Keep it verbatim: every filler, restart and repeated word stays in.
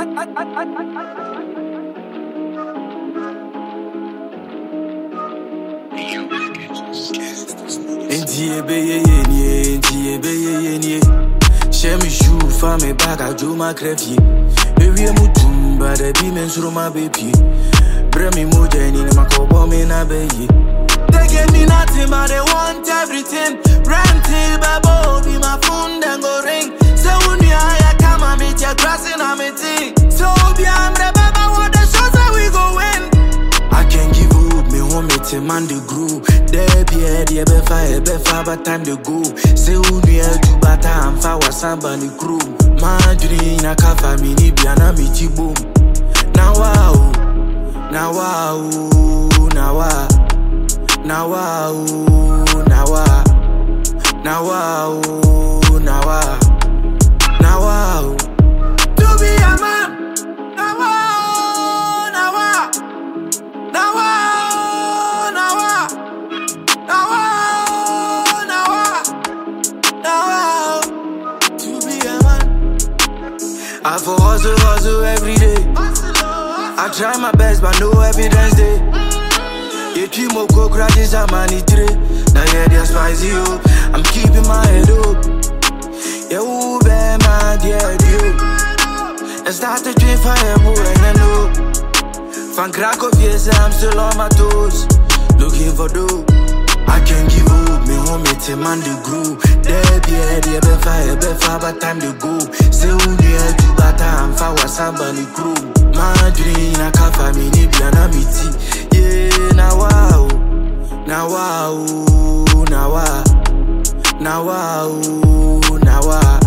Intie be ye ye nie, intie be ye ye nie. Share me shoe for me bag, I do my crafty. Baby, I'm mutum, but the demons through my baby. Bring me more than in my cobo, me na baby. They give me nothing, but they want everything. Rented, babo, be my phone, then go ring. So when you hire, come and meet your grass in a meeting. So be I'm the baba, what the shows that we go in. I can't give up, me home, it's a man, the groove. There be a dear befa, befa, but time to go. Say, who near to bata, I'm far was somebody crew. My dream, I can't find me, Nibiana, me, boom. Now, wow, now, wow, now, wow. Now wow, now wow, now wow, now wow, now wow. To be a man, now wow, now wow, now wow, now wow, now wow, now wow, now wow. To be a man, I for hustle, hustle every day. I try my best, but no evidence day. You keep more go crashes, I'm on it. Now yeah, they're spicy, oh. I'm keeping my head up. Yeah, ooh, baby, my dear, dear. I start to drink firewood, and I know. Fan crack of yes, I'm still on my toes. Looking for dough. I can't give up, me home, it's a man, the groove. There be a dear, be fire, be fire, but time to go. Say, who near to bata, I'm far, was somebody crew. My dream, I can't find me, Nibiana, me tea. Yeah, now wow, now wow, now wow, now wow, now wow.